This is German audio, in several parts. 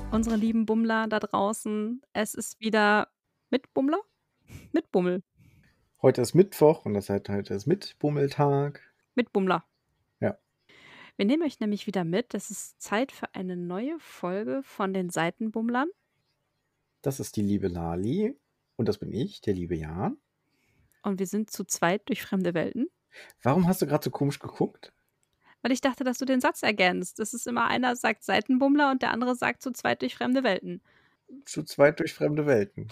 unsere lieben Bummler da draußen. Es ist wieder mit Bummler? Mit Bummel. Heute ist Mittwoch und das heißt, heute ist Mitbummeltag. Mit Bummler. Ja. Wir nehmen euch nämlich wieder mit. Es ist Zeit für eine neue Folge von den Seitenbummlern. Das ist die liebe Lali und das bin ich, der liebe Jan. Und wir sind zu zweit durch fremde Welten. Warum hast du gerade so komisch geguckt? Weil ich dachte, dass du den Satz ergänzt. Das ist immer einer sagt Seitenbummler und der andere sagt zu zweit durch fremde Welten. Zu zweit durch fremde Welten.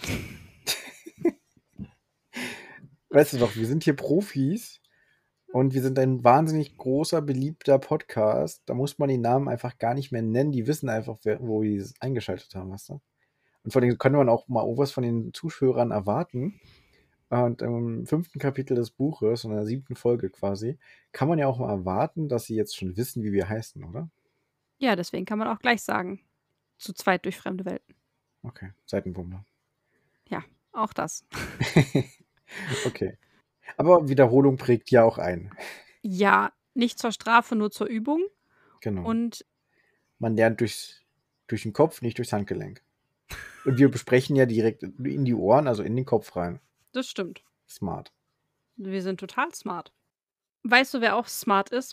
Weißt du doch, wir sind hier Profis und wir sind ein wahnsinnig großer, beliebter Podcast. Da muss man die Namen einfach gar nicht mehr nennen. Die wissen einfach, wo die es eingeschaltet haben, weißt du? Und vor allem könnte man auch mal was von den Zuhörern erwarten. Und im 5. Kapitel des Buches, in der 7. Folge quasi, kann man ja auch mal erwarten, dass sie jetzt schon wissen, wie wir heißen, oder? Ja, deswegen kann man auch gleich sagen. Zu zweit durch fremde Welten. Okay, Seitenbummler. Ja, auch das. Okay. Aber Wiederholung prägt ja auch ein. Ja, nicht zur Strafe, nur zur Übung. Genau. Und Man lernt durch den Kopf, nicht durchs Handgelenk. Und wir besprechen ja direkt in die Ohren, also in den Kopf rein. das stimmt. Smart. Wir sind total smart. Weißt du, wer auch smart ist?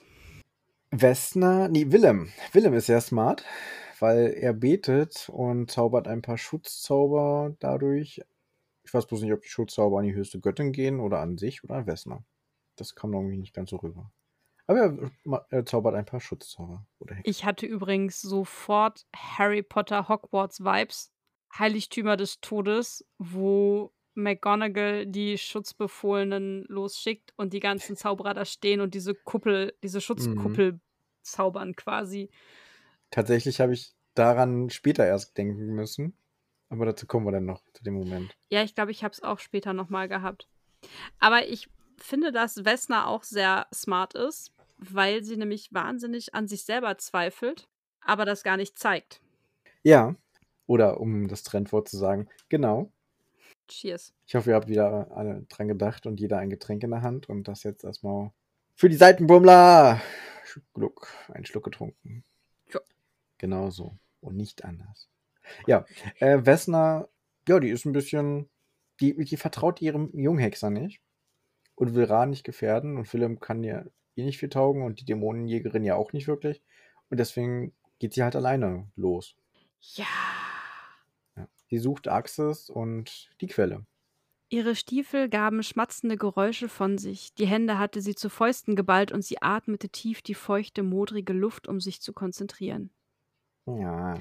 Willem. Willem ist sehr smart, weil er betet und zaubert ein paar Schutzzauber dadurch. Ich weiß bloß nicht, ob die Schutzzauber an die höchste Göttin gehen oder an sich oder an Vesna. Das kam irgendwie nicht ganz so rüber. Aber er zaubert ein paar Schutzzauber oder Hexen. Ich hatte übrigens sofort Harry Potter Hogwarts Vibes. Heiligtümer des Todes, wo McGonagall die Schutzbefohlenen losschickt und die ganzen Zauberer da stehen und diese Schutzkuppel zaubern quasi. Tatsächlich habe ich daran später erst denken müssen. Aber dazu kommen wir dann noch, zu dem Moment. Ja, ich glaube, ich habe es auch später noch mal gehabt. Aber ich finde, dass Vesna auch sehr smart ist, weil sie nämlich wahnsinnig an sich selber zweifelt, aber das gar nicht zeigt. Ja, oder um das Trendwort zu sagen, genau. Cheers. Ich hoffe, ihr habt wieder alle dran gedacht und jeder ein Getränk in der Hand und das jetzt erstmal für die Seitenbummler. Gluck, einen Schluck getrunken. Ja. Genau so und nicht anders. Ja, Vesna, ja, die ist ein bisschen, die vertraut ihrem Junghexer nicht und will Ra nicht gefährden und Willem kann ihr nicht viel taugen und die Dämonenjägerin ja auch nicht wirklich und deswegen geht sie halt alleine los. Ja. Ja. Sie sucht Axis und die Quelle. Ihre Stiefel gaben schmatzende Geräusche von sich, die Hände hatte sie zu Fäusten geballt und sie atmete tief die feuchte, modrige Luft, um sich zu konzentrieren. Ja,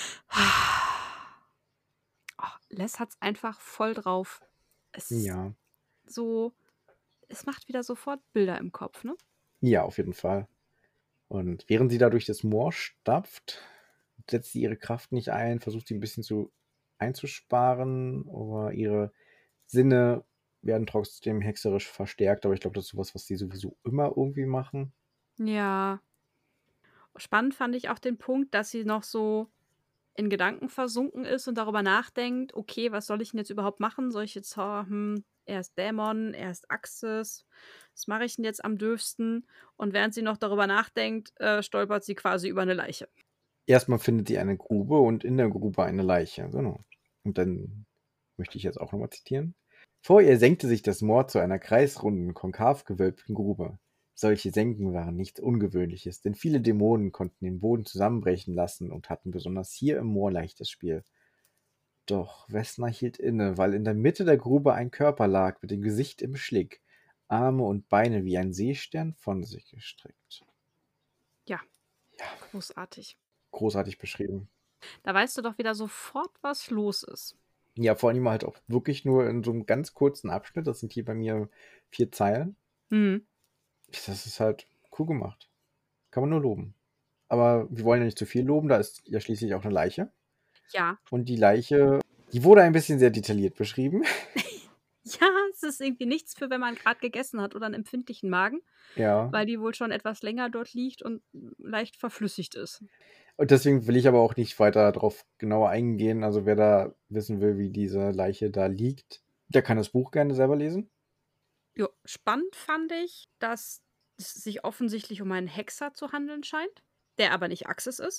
Oh, Les hat's einfach voll drauf. Es ist ja, so es macht wieder sofort Bilder im Kopf, ne? ja, auf jeden Fall. Und während sie da durch das Moor stapft, setzt sie ihre Kraft nicht ein, versucht sie ein bisschen einzusparen, aber ihre Sinne werden trotzdem hexerisch verstärkt. Aber ich glaube, das ist sowas, was sie sowieso immer irgendwie machen. Ja. Spannend fand ich auch den Punkt, dass sie noch so in Gedanken versunken ist und darüber nachdenkt: „Okay, was soll ich denn jetzt überhaupt machen? Soll ich jetzt erst Dämon, erst Axis. Was mache ich denn jetzt am dürfsten?“ Und während sie noch darüber nachdenkt, stolpert sie quasi über eine Leiche. Erstmal findet sie eine Grube und in der Grube eine Leiche. Genau. Und dann möchte ich jetzt auch nochmal zitieren. Vor ihr senkte sich das Moor zu einer kreisrunden, konkav gewölbten Grube. Solche Senken waren nichts Ungewöhnliches, denn viele Dämonen konnten den Boden zusammenbrechen lassen und hatten besonders hier im Moor leichtes Spiel. Doch Vesna hielt inne, weil in der Mitte der Grube ein Körper lag, mit dem Gesicht im Schlick, Arme und Beine wie ein Seestern von sich gestreckt. Ja, Ja, großartig. großartig beschrieben. Da weißt du doch wieder sofort, was los ist. Ja, vor allem halt auch wirklich nur in so einem ganz kurzen Abschnitt. Das sind hier bei mir 4 Zeilen. Mhm. Das ist halt cool gemacht. Kann man nur loben. Aber wir wollen ja nicht zu viel loben, da ist ja schließlich auch eine Leiche. Ja. Und die Leiche, die wurde ein bisschen sehr detailliert beschrieben. Ja, es ist irgendwie nichts für, wenn man gerade gegessen hat oder einen empfindlichen Magen, Ja. weil die wohl schon etwas länger dort liegt und leicht verflüssigt ist. Und deswegen will ich aber auch nicht weiter darauf genauer eingehen. Also wer da wissen will, wie diese Leiche da liegt, der kann das Buch gerne selber lesen. Ja, spannend fand ich, dass es sich offensichtlich um einen Hexer zu handeln scheint, der aber nicht Axis ist.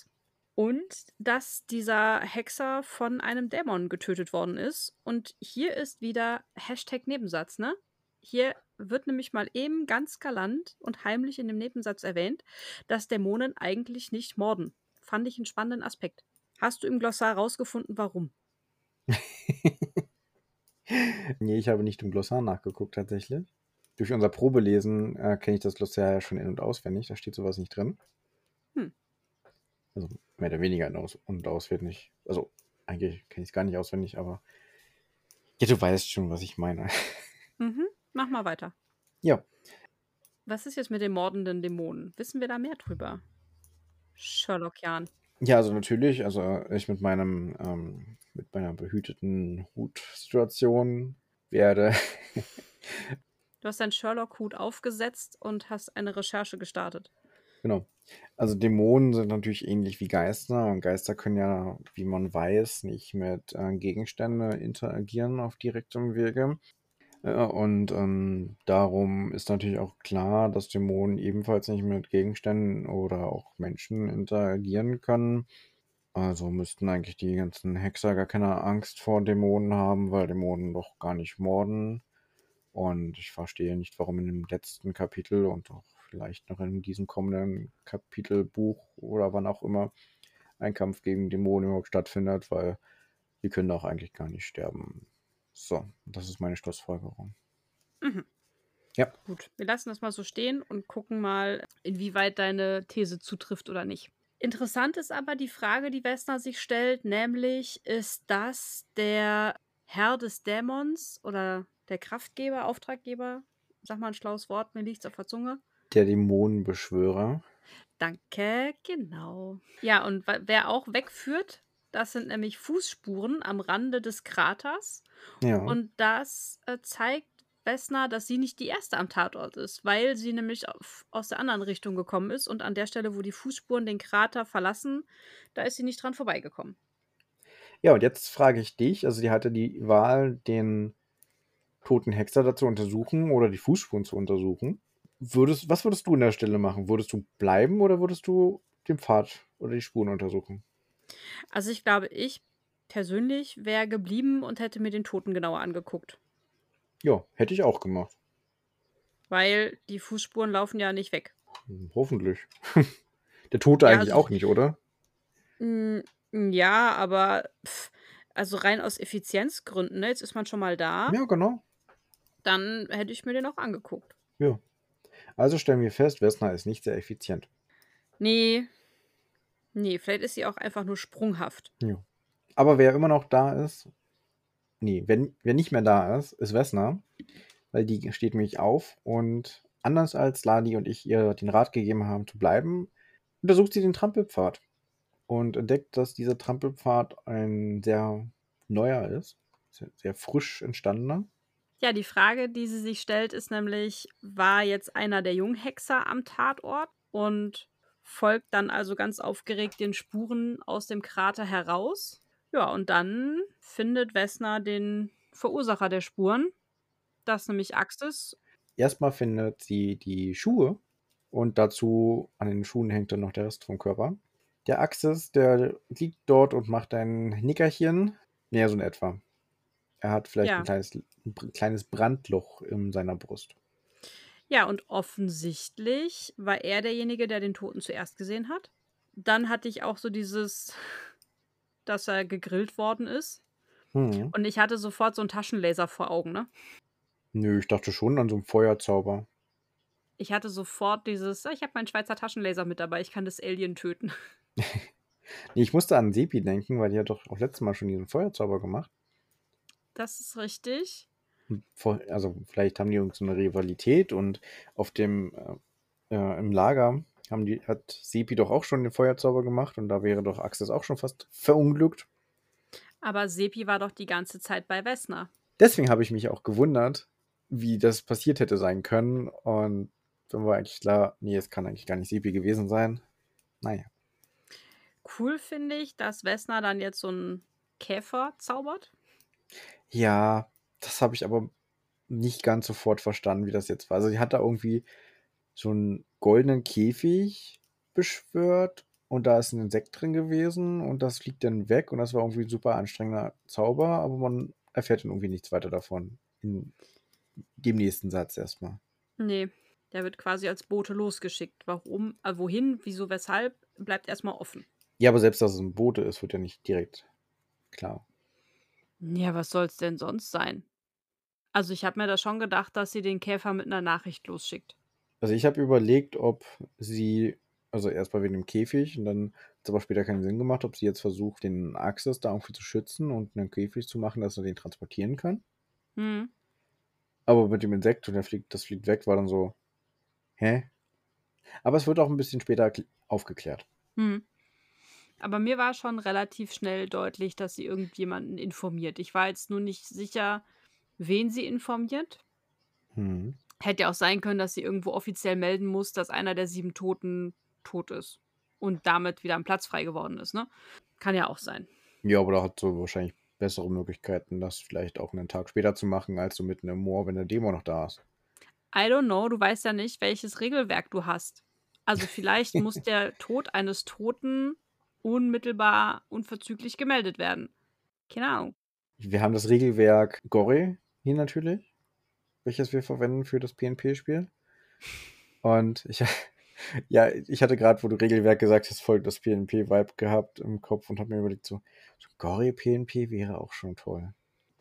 Und dass dieser Hexer von einem Dämon getötet worden ist. Und hier ist wieder Hashtag Nebensatz, ne? Hier wird nämlich mal eben ganz galant und heimlich in dem Nebensatz erwähnt, dass Dämonen eigentlich nicht morden. Fand ich einen spannenden Aspekt. Hast du im Glossar rausgefunden, warum? Nee, ich habe nicht im Glossar nachgeguckt tatsächlich. Durch unser Probelesen kenne ich das Glossar ja schon in- und auswendig. Da steht sowas nicht drin. Hm. Also mehr oder weniger in aus und auswendig. Also eigentlich kenne ich es gar nicht auswendig, aber ja, du weißt schon, was ich meine. Mhm. Mach mal weiter. Ja. Was ist jetzt mit den mordenden Dämonen? Wissen wir da mehr drüber? Sherlockian. Ja, also natürlich, also ich mit meiner behüteten Hutsituation werde. Du hast deinen Sherlock-Hut aufgesetzt und hast eine Recherche gestartet. Genau. Also Dämonen sind natürlich ähnlich wie Geister und Geister können ja, wie man weiß, nicht mit Gegenständen interagieren auf direktem Wege. Und darum ist natürlich auch klar, dass Dämonen ebenfalls nicht mit Gegenständen oder auch Menschen interagieren können. Also müssten eigentlich die ganzen Hexer gar keine Angst vor Dämonen haben, weil Dämonen doch gar nicht morden. Und ich verstehe nicht, warum in dem letzten Kapitel und auch vielleicht noch in diesem kommenden Kapitelbuch oder wann auch immer ein Kampf gegen Dämonen überhaupt stattfindet, weil die können doch eigentlich gar nicht sterben. So, das ist meine Schlussfolgerung. Mhm. Ja. Gut, wir lassen das mal so stehen und gucken mal, inwieweit deine These zutrifft oder nicht. Interessant ist aber die Frage, die Vesna sich stellt, nämlich ist das der Herr des Dämons oder der Kraftgeber, Auftraggeber? Sag mal ein schlaues Wort, mir liegt's auf der Zunge. Der Dämonenbeschwörer. Danke, genau. Ja, und wer auch wegführt, das sind nämlich Fußspuren am Rande des Kraters. Ja. Und das zeigt Vesna, dass sie nicht die Erste am Tatort ist, weil sie nämlich aus der anderen Richtung gekommen ist. Und an der Stelle, wo die Fußspuren den Krater verlassen, da ist sie nicht dran vorbeigekommen. Ja, und jetzt frage ich dich, also die hatte die Wahl, den toten Hexer da zu untersuchen oder die Fußspuren zu untersuchen. Was würdest du an der Stelle machen? Würdest du bleiben oder würdest du den Pfad oder die Spuren untersuchen? Also ich glaube, ich persönlich wäre geblieben und hätte mir den Toten genauer angeguckt. Ja, hätte ich auch gemacht. Weil die Fußspuren laufen ja nicht weg. Hoffentlich. Der Tote Ja, eigentlich also auch nicht, oder? Hm, ja, aber also rein aus Effizienzgründen, ne? Jetzt ist man schon mal da, Ja, genau. dann hätte ich mir den auch angeguckt. Ja. Also stellen wir fest, Vesna ist nicht sehr effizient. Ne, ne, vielleicht ist sie auch einfach nur sprunghaft. Ja. Aber wer immer noch da ist, nee, wer nicht mehr da ist, ist Vesna, weil die steht nämlich auf und anders als Ladi und ich ihr den Rat gegeben haben zu bleiben, untersucht sie den Trampelpfad und entdeckt, dass dieser Trampelpfad ein sehr neuer ist, sehr frisch entstandener. Ja, die Frage, die sie sich stellt, ist nämlich, war jetzt einer der Junghexer am Tatort und folgt dann also ganz aufgeregt den Spuren aus dem Krater heraus? Ja, und dann findet Vesna den Verursacher der Spuren, das nämlich Axis. Erstmal findet sie die Schuhe und dazu an den Schuhen hängt dann noch der Rest vom Körper. Der Axis, der liegt dort und macht ein Nickerchen. Ja, so in etwa. Er hat vielleicht Ja. ein kleines Brandloch in seiner Brust. Ja, und offensichtlich war er derjenige, der den Toten zuerst gesehen hat. Dann hatte ich auch so dieses, dass er gegrillt worden ist. Hm. Und ich hatte sofort so 'n Taschenlaser vor Augen, ne? Nö, ich dachte schon an so einen Feuerzauber. Ich hatte sofort dieses: „Ah, ich habe meinen Schweizer Taschenlaser mit dabei, ich kann das Alien töten.“ Nee, ich musste an Sepi denken, weil die hat doch auch letztes Mal schon diesen Feuerzauber gemacht. Das ist richtig. Also vielleicht haben die irgend so eine Rivalität und auf dem im Lager hat Sepi doch auch schon den Feuerzauber gemacht und da wäre doch Axis auch schon fast verunglückt. Aber Sepi war doch die ganze Zeit bei Vesna. Deswegen habe ich mich auch gewundert, wie das passiert hätte sein können. Und dann war eigentlich klar, nee, es kann eigentlich gar nicht Sepi gewesen sein. Naja. Cool finde ich, dass Vesna dann jetzt so 'n Käfer zaubert. Ja, das habe ich aber nicht ganz sofort verstanden, wie das jetzt war. Also, sie hat da irgendwie so einen goldenen Käfig beschwört und da ist ein Insekt drin gewesen und das fliegt dann weg und das war irgendwie ein super anstrengender Zauber, aber man erfährt dann irgendwie nichts weiter davon. In dem nächsten Satz erstmal. Nee, der wird quasi als Bote losgeschickt. Warum, wohin, wieso, weshalb, bleibt erstmal offen. Ja, aber selbst, dass es ein Bote ist, wird ja nicht direkt klar. Ja, was soll's denn sonst sein? Also, ich habe mir da schon gedacht, dass sie den Käfer mit einer Nachricht losschickt. Also ich habe überlegt, ob sie, also erstmal wegen dem Käfig und dann hat es aber später keinen Sinn gemacht, ob sie jetzt versucht, den Axis da irgendwie zu schützen und einen Käfig zu machen, dass er den transportieren kann. Mhm. Aber mit dem Insekt und das fliegt weg, war dann so, hä? Aber es wird auch ein bisschen später aufgeklärt. Mhm. Aber mir war schon relativ schnell deutlich, dass sie irgendjemanden informiert. Ich war jetzt nur nicht sicher, wen sie informiert. Hm. Hätte ja auch sein können, dass sie irgendwo offiziell melden muss, dass einer der 7 Toten tot ist und damit wieder ein Platz frei geworden ist, ne? Kann ja auch sein. Ja, aber da hat so wahrscheinlich bessere Möglichkeiten, das vielleicht auch einen Tag später zu machen, als so mitten im Moor, wenn der Demo noch da ist. I don't know, du weißt ja nicht, welches Regelwerk du hast. Also, vielleicht muss der Tod eines Toten unmittelbar unverzüglich gemeldet werden. Keine Ahnung. Wir haben das Regelwerk Gore hier natürlich, welches wir verwenden für das PNP-Spiel. Und ja, ich hatte gerade, wo du Regelwerk gesagt hast, voll das PNP-Vibe gehabt im Kopf und habe mir überlegt, so Gore-PNP wäre auch schon toll.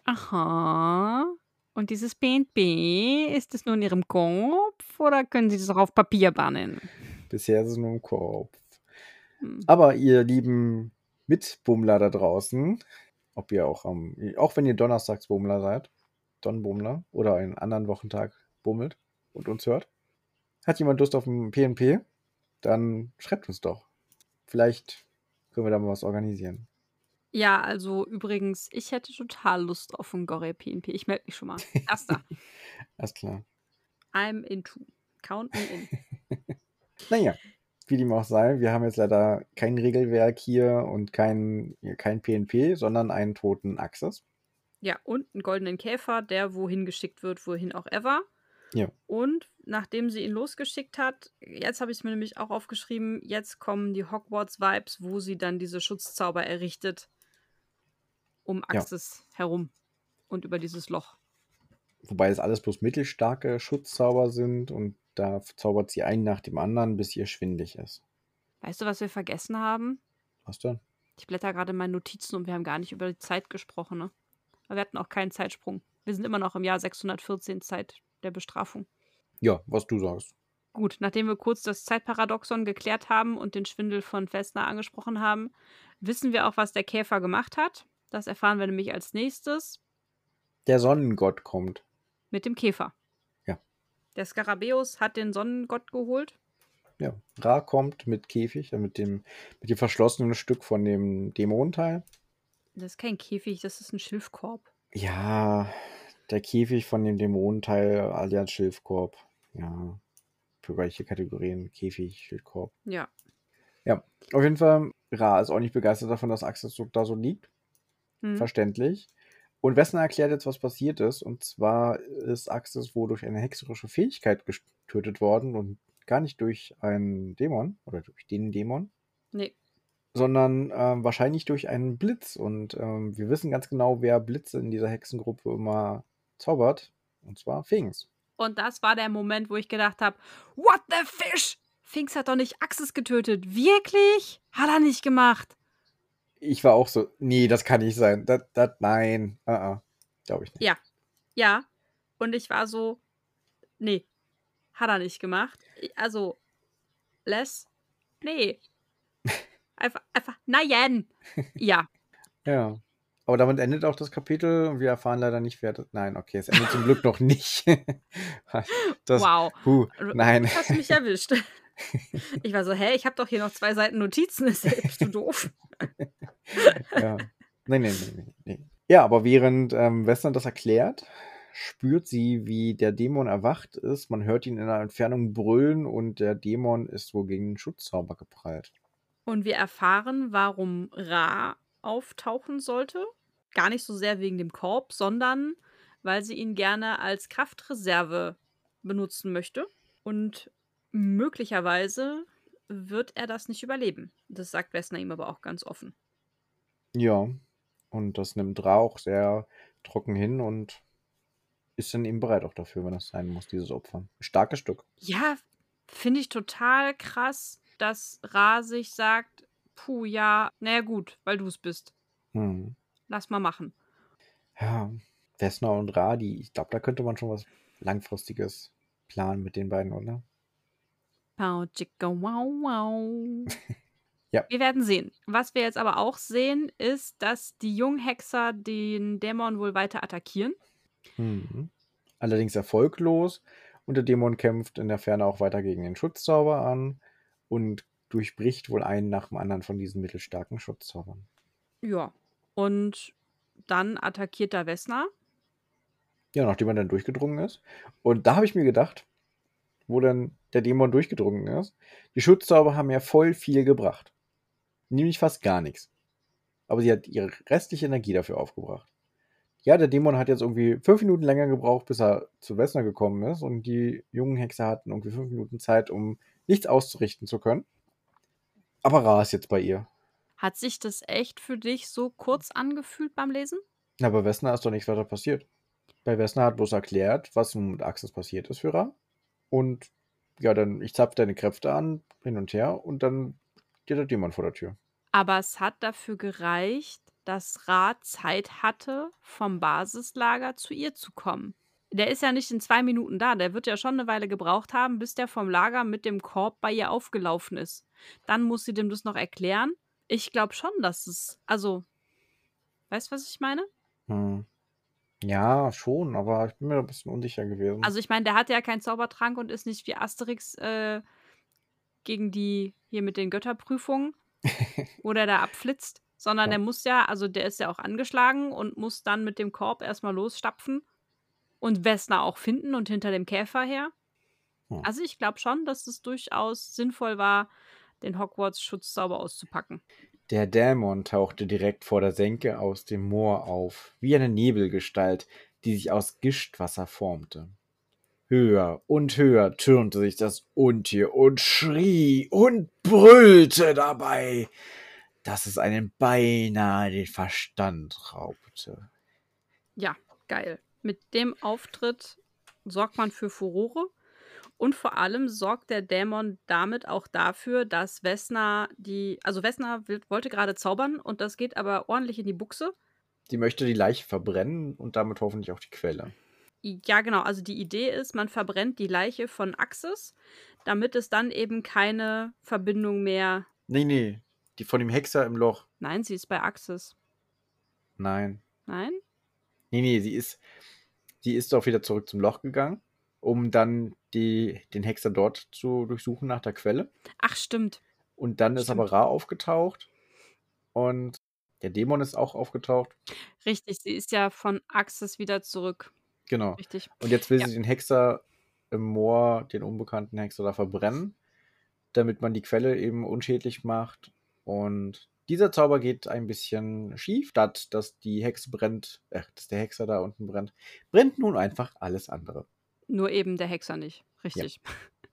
Aha. Und dieses BNB, ist es nur in Ihrem Kopf oder können Sie das auch auf Papier bannen? Bisher ist es nur im Kopf. Hm. Aber ihr lieben Mitbummler da draußen, ob ihr auch wenn ihr Donnerstagsbummler seid, Donbummler oder einen anderen Wochentag bummelt und uns hört, hat jemand Lust auf ein PNP? Dann schreibt uns doch. Vielleicht können wir da mal was organisieren. Ja, also übrigens, ich hätte total Lust auf 'n Gorilla PNP. Ich melde mich schon mal. Erster. Alles klar. I'm into. Count me in. Naja, wie dem auch sei, wir haben jetzt leider kein Regelwerk hier und kein PNP, sondern einen toten Axis. Ja, und 'n goldenen Käfer, der wohin geschickt wird, wohin auch ever. Ja. Und nachdem sie ihn losgeschickt hat, jetzt habe ich's mir nämlich auch aufgeschrieben, jetzt kommen die Hogwarts-Vibes, wo sie dann diese Schutzzauber errichtet um Ja. Axis herum und über dieses Loch. Wobei es alles bloß mittelstarke Schutzzauber sind und da zaubert sie einen nach dem anderen, bis ihr schwindlig ist. Weißt du, was wir vergessen haben? Was denn? Ich blättere gerade in meinen Notizen und wir haben gar nicht über die Zeit gesprochen, ne? Aber wir hatten auch keinen Zeitsprung. Wir sind immer noch im Jahr 614 Zeit der Bestrafung. Ja, was du sagst. Gut, nachdem wir kurz das Zeitparadoxon geklärt haben und den Schwindel von Vesna angesprochen haben, wissen wir auch, was der Käfer gemacht hat. Das erfahren wir nämlich als nächstes Der Sonnengott kommt. mit dem Käfer. Ja. Der Skarabäus hat den Sonnengott geholt. Ja. Ra kommt mit Käfig, mit dem verschlossenen Stück von dem Dämonenteil. Das ist kein Käfig, das ist ein Schilfkorb. Ja, der Käfig von dem Dämonenteil alias Schilfkorb. Ja. Für welche Kategorien? Käfig, Schildkorb. Ja. Ja, auf jeden Fall, Ra ist auch nicht begeistert davon, dass Axis da so liegt. Hm. Verständlich. Und Vesna erklärt jetzt, was passiert ist. Und zwar ist Axis wohl durch eine hexerische Fähigkeit getötet worden und gar nicht durch einen Dämon oder durch den Dämon, Nee. sondern wahrscheinlich durch einen Blitz. Und wir wissen ganz genau, wer Blitze in dieser Hexengruppe immer zaubert. Und zwar Finks. Und das war der Moment, wo ich gedacht habe, what the fish? Finks hat doch nicht Axis getötet. Wirklich? Hat er nicht gemacht. Ich war auch so, nee, das kann nicht sein. Nein. Glaube ich nicht. Ja. Ja. Und ich war so, nee, hat er nicht gemacht. Also, nee. Einfach, nein. Ja. Ja. Aber damit endet auch das Kapitel und wir erfahren leider nicht, wer das. Nein, okay, es endet zum Glück noch nicht. Wow. Nein. Du hast mich erwischt. Ich war so, hä, ich habe doch hier noch 2 Seiten Notizen. Bist du doof? Ja. Nee. Ja, aber während Vesna das erklärt, spürt sie, wie der Dämon erwacht ist. Man hört ihn in der Entfernung brüllen und der Dämon ist wohl gegen den Schutzzauber geprallt. Und wir erfahren, warum Ra auftauchen sollte. Gar nicht so sehr wegen dem Korb, sondern weil sie ihn gerne als Kraftreserve benutzen möchte. Und möglicherweise wird er das nicht überleben. Das sagt Vesna ihm aber auch ganz offen. Ja, und das nimmt Ra auch sehr trocken hin und ist dann eben bereit auch dafür, wenn das sein muss, dieses Opfer. Starkes Stück. Ja, finde ich total krass, dass Ra sich sagt, puh, ja, naja gut, weil du es bist. Hm. Lass mal machen. Ja, Vesna und Ra, ich glaube, da könnte man schon was Langfristiges planen mit den beiden, oder? Pau, chicka, wow, wow. Ja. Wir werden sehen. Was wir jetzt aber auch sehen, ist, dass die Junghexer den Dämon wohl weiter attackieren. Mhm. Allerdings erfolglos und der Dämon kämpft in der Ferne auch weiter gegen den Schutzzauber an und durchbricht wohl einen nach dem anderen von diesen mittelstarken Schutzzaubern. Ja. Und dann attackiert da Vesna. Ja, nachdem er dann durchgedrungen ist. Und da habe ich mir gedacht, wo dann der Dämon durchgedrungen ist, die Schutzzauber haben ja voll viel gebracht. Nämlich fast gar nichts. Aber sie hat ihre restliche Energie dafür aufgebracht. Ja, der Dämon hat jetzt irgendwie 5 Minuten länger gebraucht, bis er zu Vesna gekommen ist. Und die jungen Hexer hatten irgendwie 5 Minuten Zeit, um nichts auszurichten zu können. Aber Ra ist jetzt bei ihr. Hat sich das echt für dich so kurz angefühlt beim Lesen? Na, bei Vesna ist doch nichts weiter passiert. Bei Vesna hat bloß erklärt, was nun mit Axis passiert ist für Ra. Und ja, dann, ich zapf deine Kräfte an, hin und her, und dann steht der Dämon vor der Tür. Aber es hat dafür gereicht, dass Ra Zeit hatte, vom Basislager zu ihr zu kommen. Der ist ja nicht in 2 Minuten da. Der wird ja schon eine Weile gebraucht haben, bis der vom Lager mit dem Korb bei ihr aufgelaufen ist. Dann muss sie dem das noch erklären. Ich glaube schon, dass es also, weißt du, was ich meine? Hm. Ja, schon, aber ich bin mir da ein bisschen unsicher gewesen. Also, ich meine, der hatte ja keinen Zaubertrank und ist nicht wie Asterix, gegen die hier mit den Götterprüfungen, wo der da abflitzt, sondern Ja. der muss ja also, der ist ja auch angeschlagen und muss dann mit dem Korb erst mal losstapfen und Vesna auch finden und hinter dem Käfer her. Hm. Also, ich glaube schon, dass es durchaus sinnvoll war, den Hogwarts-Schutzzauber auszupacken. Der Dämon tauchte direkt vor der Senke aus dem Moor auf, wie eine Nebelgestalt, die sich aus Gischtwasser formte. Höher und höher türmte sich das Untier und schrie und brüllte dabei, dass es einem beinahe den Verstand raubte. Ja, geil. Mit dem Auftritt sorgt man für Furore und vor allem sorgt der Dämon damit auch dafür, dass Vesna Vesna wollte gerade zaubern und das geht aber ordentlich in die Buchse. Die möchte die Leiche verbrennen und damit hoffentlich auch die Quelle. Ja, genau. Also die Idee ist, man verbrennt die Leiche von Axis, damit es dann eben keine Verbindung mehr. Nee, die von dem Hexer im Loch. Nein, sie ist bei Axis. Nein. Nein? Nee, sie ist doch wieder zurück zum Loch gegangen, um dann den Hexer dort zu durchsuchen nach der Quelle. Ach, stimmt. Und dann ist aber Ra aufgetaucht und der Dämon ist auch aufgetaucht. Richtig, sie ist ja von Axis wieder zurück. Genau. Richtig. Und jetzt will Ja. sie den Hexer im Moor, den unbekannten Hexer, da verbrennen, damit man die Quelle eben unschädlich macht. Und dieser Zauber geht ein bisschen schief, statt dass die Hexe brennt, dass der Hexer da unten brennt nun einfach alles andere. Nur eben der Hexer nicht. Richtig.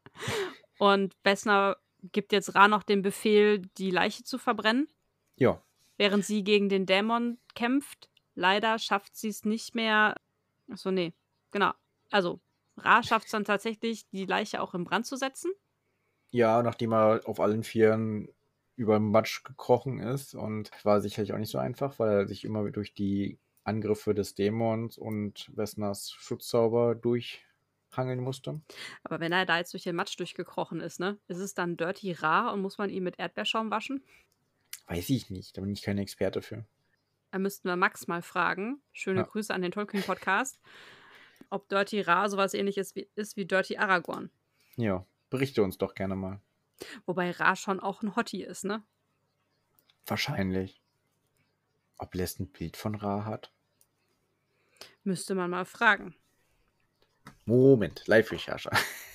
Und Vesna gibt jetzt Ra noch den Befehl, die Leiche zu verbrennen, Ja, während sie gegen den Dämon kämpft. Leider schafft sie es nicht mehr. Achso, nee. Genau. Also, Ra schafft es dann tatsächlich, die Leiche auch in Brand zu setzen. ja, nachdem er auf allen Vieren über den Matsch gekrochen ist, und war sicherlich auch nicht so einfach, weil er sich immer durch die Angriffe des Dämons und Vesnas Schutzzauber durchhangeln musste. Aber wenn er da jetzt durch den Matsch durchgekrochen ist, ne? Ist es dann Dirty Ra und muss man ihn mit Erdbeerschaum waschen? Weiß ich nicht, da bin ich kein Experte für. Da müssten wir Max mal fragen. Schöne Ja. Grüße an den Tolkien-Podcast. Ob Dirty Ra sowas ähnliches ist wie Dirty Aragorn. Ja, berichte uns doch gerne mal. Wobei Ra schon auch ein Hottie ist, ne? Wahrscheinlich. Ob Les ein Bild von Ra hat? Müsste man mal fragen. Moment, Live-Recherche.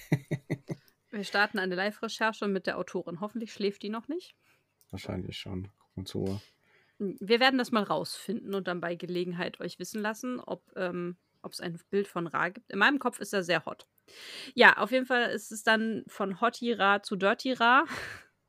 Wir starten eine Live-Recherche mit der Autorin. Hoffentlich schläft die noch nicht. Wahrscheinlich schon. Gucken zu. Wir werden das mal rausfinden und dann bei Gelegenheit euch wissen lassen, ob es ein Bild von Ra gibt. In meinem Kopf ist er sehr hot. Ja, auf jeden Fall ist es dann von Hottie Ra zu Dirty Ra.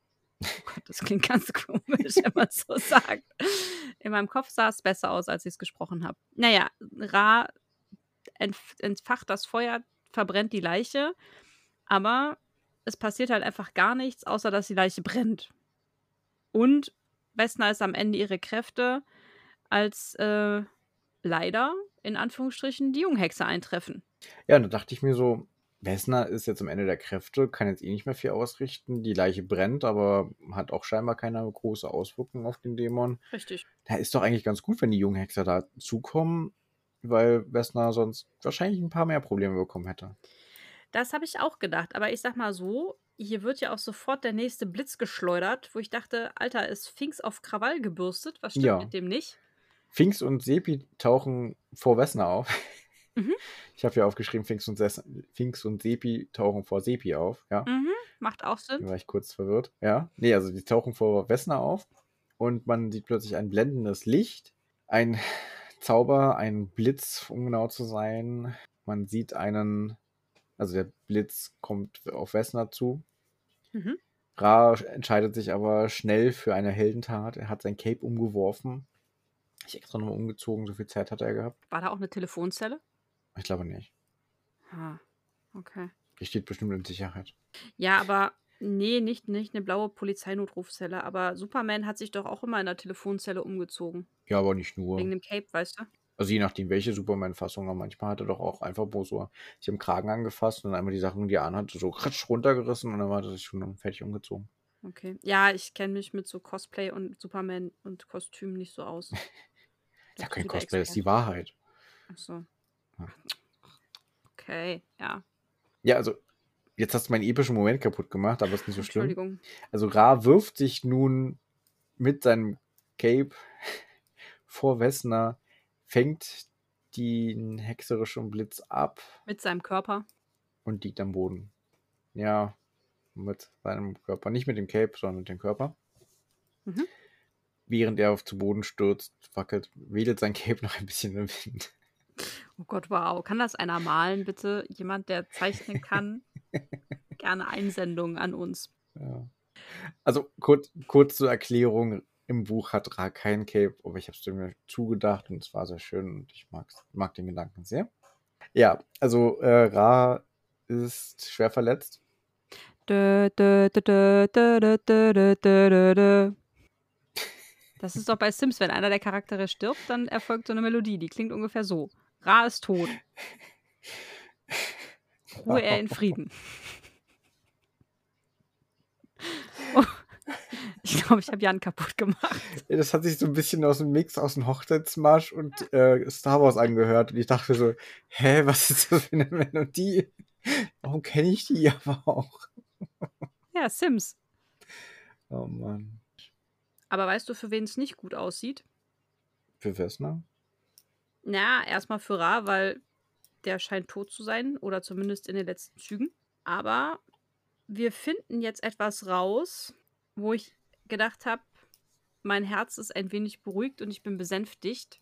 Oh Gott, das klingt ganz komisch, wenn man es so sagt. In meinem Kopf sah es besser aus, als ich es gesprochen habe. Naja, Ra entfacht das Feuer, verbrennt die Leiche, aber es passiert halt einfach gar nichts, außer dass die Leiche brennt. Und Vesna ist am Ende ihre Kräfte, als leider, in Anführungsstrichen, die Junghexe eintreffen. Ja, und da dachte ich mir so, Vesna ist jetzt am Ende der Kräfte, kann jetzt eh nicht mehr viel ausrichten. Die Leiche brennt, aber hat auch scheinbar keine große Auswirkung auf den Dämon. Richtig. Da ist doch eigentlich ganz gut, wenn die Junghexer da zukommen, weil Vesna sonst wahrscheinlich ein paar mehr Probleme bekommen hätte. Das habe ich auch gedacht, aber ich sag mal so, hier wird ja auch sofort der nächste Blitz geschleudert, wo ich dachte, Alter, ist Finks auf Krawall gebürstet? Was stimmt Ja. mit dem nicht? Finks und Sepi tauchen vor Vesna auf. Mhm. Ich habe ja aufgeschrieben, Finks und Sepi tauchen vor Sepi auf. Ja, Mhm, macht auch da Sinn. war ich kurz verwirrt. Ja, nee, also die tauchen vor Vesna auf und man sieht plötzlich ein blendendes Licht, ein Zauber, ein Blitz, um genau zu sein. Man sieht also der Blitz kommt auf Vesna zu. Mhm. Ra entscheidet sich aber schnell für eine Heldentat. Er hat sein Cape umgeworfen. Ich extra nochmal umgezogen, so viel Zeit hat er gehabt. War da auch eine Telefonzelle? Ich glaube nicht. Ah, okay. Die steht bestimmt in Sicherheit. Ja, aber nee, nicht eine blaue Polizeinotrufzelle, aber Superman hat sich doch auch immer in der Telefonzelle umgezogen. Ja, aber nicht nur. Wegen dem Cape, weißt du? Also je nachdem, welche Superman-Fassung er manchmal hatte, doch auch einfach bloß so sich am Kragen angefasst und dann einmal die Sachen, die er anhatte, so kratsch runtergerissen und dann war er sich schon fertig umgezogen. Okay. Ja, ich kenne mich mit so Cosplay und Superman und Kostüm nicht so aus. Ist ja Bist du kein wieder Cosplay, das ist die Experte? Wahrheit. Ach so. Ja. Okay, ja. Ja, also jetzt hast du meinen epischen Moment kaputt gemacht, aber ist nicht so schlimm. Entschuldigung. Also Ra wirft sich nun mit seinem Cape vor Vesna, fängt den hexerischen Blitz ab Mit seinem Körper. und liegt am Boden. Ja, mit seinem Körper. Nicht mit dem Cape, sondern mit dem Körper. Mhm. Während er zu Boden stürzt, wedelt sein Cape noch ein bisschen im Wind. Oh Gott, wow. Kann das einer malen, bitte? Jemand, der zeichnen kann? Gerne Einsendungen an uns. Ja. Also kurz zur Erklärung, im Buch hat Ra kein Cape, aber ich habe es mir zugedacht und es war sehr schön und ich mag den Gedanken sehr. Ja, also Ra ist schwer verletzt. Das ist doch bei Sims, wenn einer der Charaktere stirbt, dann erfolgt so eine Melodie, die klingt ungefähr so. Ra ist tot. Ruhe er in Frieden. Oh, ich glaube, ich habe Jan kaputt gemacht. Das hat sich so ein bisschen aus dem Mix aus dem Hochzeitsmarsch und Star Wars angehört und ich dachte so, hä, was ist das für eine Melodie? Warum kenne ich die aber auch? Ja, Sims. Oh Mann. Aber weißt du, für wen es nicht gut aussieht? Für Vesna? Na, erstmal für Ra, weil der scheint tot zu sein oder zumindest in den letzten Zügen. Aber wir finden jetzt etwas raus, wo ich gedacht habe, mein Herz ist ein wenig beruhigt und ich bin besänftigt.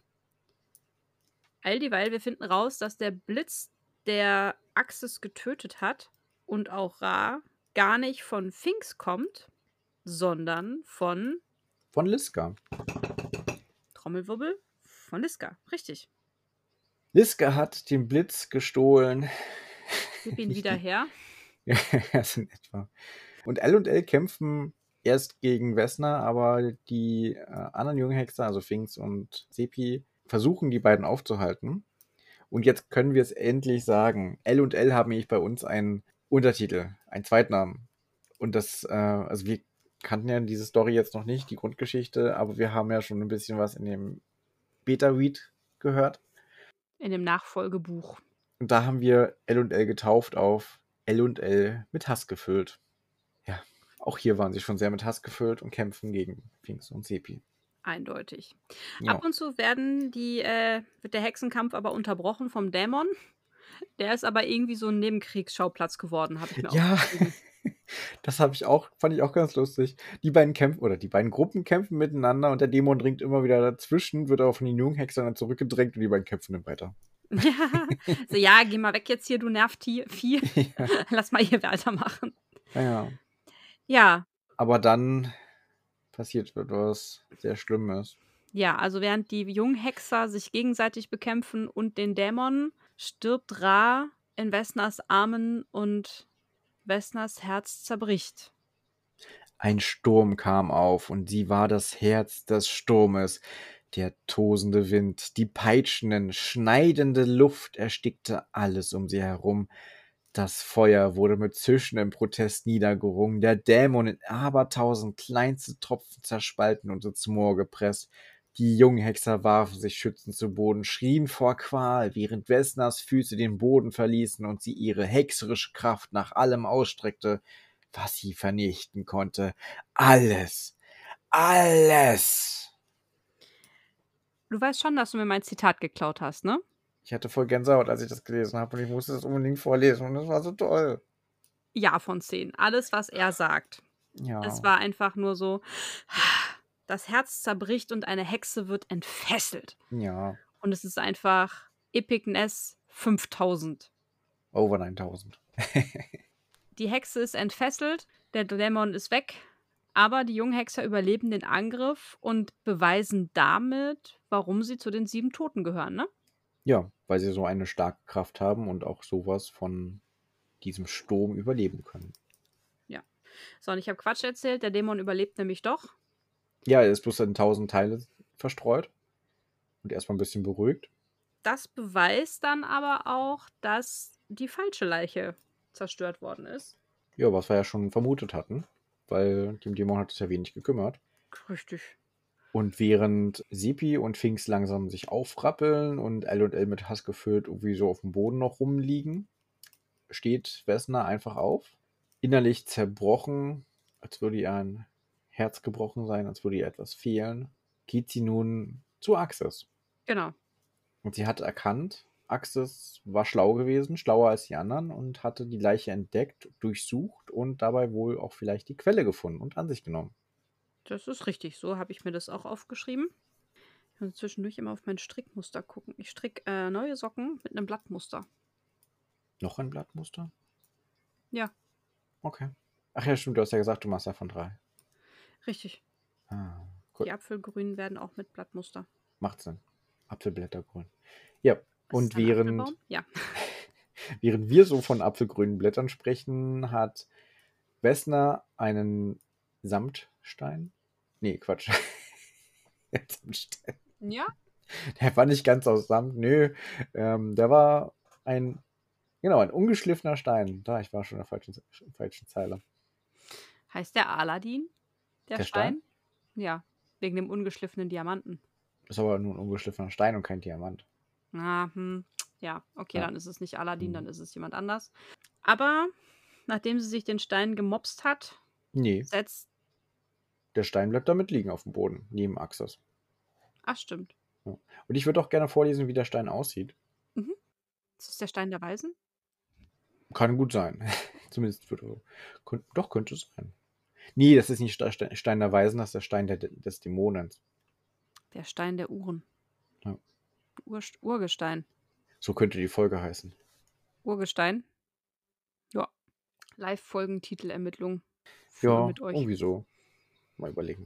All dieweil, wir finden raus, dass der Blitz, der Axis getötet hat und auch Ra, gar nicht von Finks kommt, sondern von Liska. Trommelwirbel, von Liska. Richtig. Liska hat den Blitz gestohlen. Gib ihn wieder her. Ja, das in etwa. Und L kämpfen erst gegen Vesna, aber die anderen Junghexer, also Finks und Sepi, versuchen die beiden aufzuhalten. Und jetzt können wir es endlich sagen. L haben nämlich bei uns einen Untertitel, einen Zweitnamen. Und das, also wir kannten ja diese Story jetzt noch nicht, die Grundgeschichte, aber wir haben ja schon ein bisschen was in dem Beta-Read gehört. In dem Nachfolgebuch. Und da haben wir L getauft auf L mit Hass gefüllt. Ja, auch hier waren sie schon sehr mit Hass gefüllt und kämpfen gegen Finks und Sepi. Eindeutig. Ja. Ab und zu wird der Hexenkampf aber unterbrochen vom Dämon. Der ist aber irgendwie so ein Nebenkriegsschauplatz geworden, habe ich mir aufgeschrieben. Das fand ich auch ganz lustig. Die beiden Gruppen kämpfen miteinander und der Dämon dringt immer wieder dazwischen, wird auch von den Junghexern dann zurückgedrängt und die beiden kämpfen dann weiter. Ja, so, ja, geh mal weg jetzt hier, du Nervvieh. Ja. Lass mal hier weitermachen. Ja. Ja. aber dann passiert etwas sehr Schlimmes. Ja, also während die Junghexer sich gegenseitig bekämpfen und den Dämon, stirbt Ra in Vesnas Armen und Vesnas Herz zerbricht. Ein Sturm kam auf, und sie war das Herz des Sturmes. Der tosende Wind, die peitschenden, schneidende Luft erstickte alles um sie herum. Das Feuer wurde mit zischendem Protest niedergerungen, der Dämon in abertausend kleinste Tropfen zerspalten und ins Moor gepresst. Die Junghexer warfen sich schützend zu Boden, schrien vor Qual, während Vesnas Füße den Boden verließen und sie ihre hexerische Kraft nach allem ausstreckte, was sie vernichten konnte. Alles. Alles. Du weißt schon, dass du mir mein Zitat geklaut hast, ne? Ich hatte voll Gänsehaut, als ich das gelesen habe, und ich musste das unbedingt vorlesen, und das war so toll. Ja, von 10. Alles, was er sagt. Ja. Es war einfach nur so, das Herz zerbricht und eine Hexe wird entfesselt. Ja. Und es ist einfach Epicness 5000. Over 9000. Die Hexe ist entfesselt, der Dämon ist weg, aber die Junghexer überleben den Angriff und beweisen damit, warum sie zu den 7 Toten gehören, ne? Ja, weil sie so eine starke Kraft haben und auch sowas von diesem Sturm überleben können. Ja. So, und ich habe Quatsch erzählt, der Dämon überlebt nämlich doch. Ja, er ist bloß in 1000 Teile verstreut und erstmal ein bisschen beruhigt. Das beweist dann aber auch, dass die falsche Leiche zerstört worden ist. Ja, was wir ja schon vermutet hatten, weil dem Dämon hat es ja wenig gekümmert. Richtig. Und während Seppi und Finks langsam sich aufrappeln und L mit Hass gefüllt irgendwie so auf dem Boden noch rumliegen, steht Vesna einfach auf, innerlich zerbrochen, als würde ihr ein Herz gebrochen sein, als würde ihr etwas fehlen, geht sie nun zu Axis. Genau. Und sie hat erkannt, Axis war schlau gewesen, schlauer als die anderen, und hatte die Leiche entdeckt, durchsucht und dabei wohl auch vielleicht die Quelle gefunden und an sich genommen. Das ist richtig. So habe ich mir das auch aufgeschrieben. Ich muss zwischendurch immer auf mein Strickmuster gucken. Ich stricke neue Socken mit einem Blattmuster. Noch ein Blattmuster? Ja, Okay. Ach ja, stimmt, du hast ja gesagt, du machst davon 3. richtig. Ah, cool. Die Apfelgrünen werden auch mit Blattmuster. Macht Sinn. Apfelblättergrün. Ja, Was und ist ein Apfelbaum? Ja. während wir so von apfelgrünen Blättern sprechen, hat Vesna einen Samtstein. Nee, Quatsch. Samtstein. Ja? Der war nicht ganz aus Samt, nö. Der war ein ungeschliffener Stein. Da, ich war schon in der falschen Zeile. Heißt der Aladin? Der Stein? Ja, wegen dem ungeschliffenen Diamanten. Ist aber nur ein ungeschliffener Stein und kein Diamant. Ah, ja, okay, Ja. dann ist es nicht Aladin, dann ist es jemand anders. Aber nachdem sie sich den Stein gemopst hat, Nee, setzt. der Stein bleibt damit liegen auf dem Boden, neben Axis. Ach, stimmt. Ja. Und ich würde auch gerne vorlesen, wie der Stein aussieht. Mhm. Ist das der Stein der Weisen? Kann gut sein. Zumindest doch, könnte es sein. Nee, das ist nicht Stein der Weisen, das ist der Stein des Dämonens. Der Stein der Uhren. Ja. Urgestein. So könnte die Folge heißen. Urgestein. Ja. Live-Folgentitelermittlung Ja, mit euch. irgendwie so. Mal überlegen.